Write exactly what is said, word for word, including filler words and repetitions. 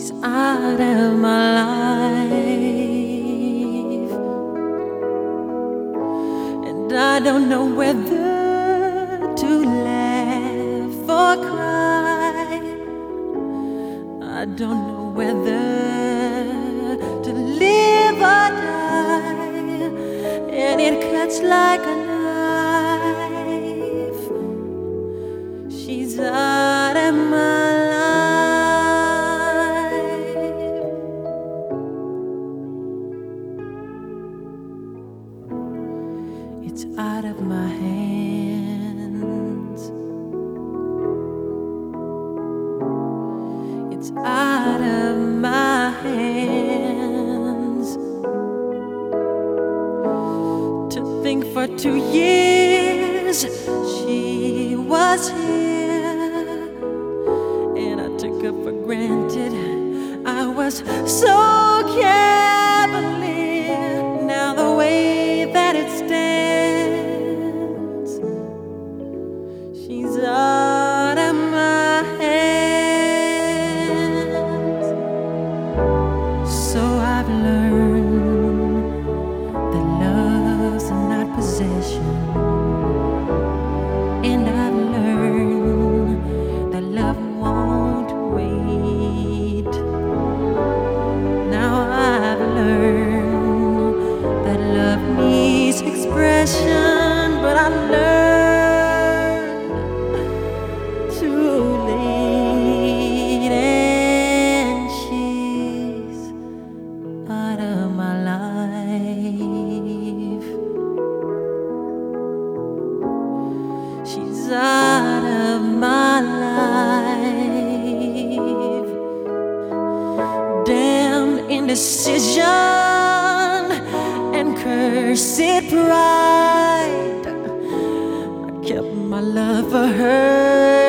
Out of my life, and I don't know whether to laugh or cry. I don't know whether to live or die, and it cuts like a knife. She's out of my life. It's out of my hands. It's out of my hands. To think for two years she was here, and I took her for granted. I was so cavalier. Now the way that it stands, she's out of my hands. So I've learned that love's not possession, and I've learned that love won't wait. Now I've learned that love needs expression, but I learned too late, and she's out of my life. She's out of my life. Damn indecision and cursed pride. I kept my love for her.